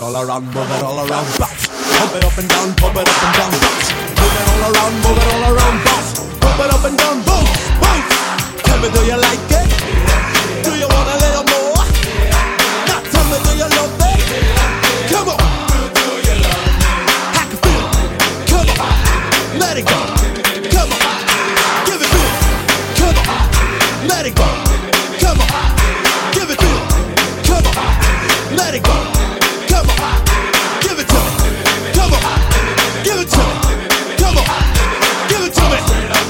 all around, move it all around, bounce. Pump it up and down, pump it up and down, bounce. Move it all around, move it all around, bounce. Pump it up and down, bounce, bounce. Tell me, do you like it? Do you want a little more? Now tell me, do you love it? Come on. Do you love me? I can feel it. Come on. Let it go. Come on. Give it to me. Come on. Let it go. Come on. Give it to me. Come on. Let it go. Come on. Give it to me. Come on. Give it to me. Come on. Give it to me.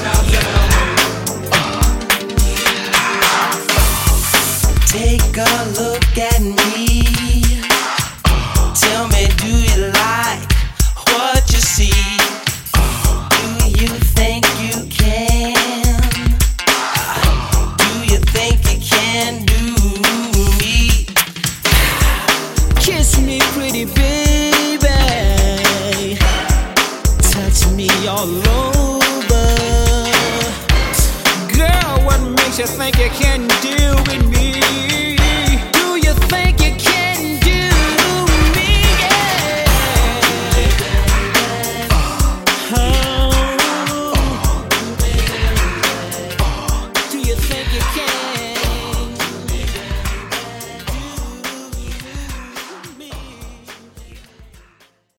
Take a look at me. Tell me, do you like what you see? Do you think you can? Do you think you can do me? Kiss me, pretty baby. Touch me all over. Girl, what makes you think you can deal with me?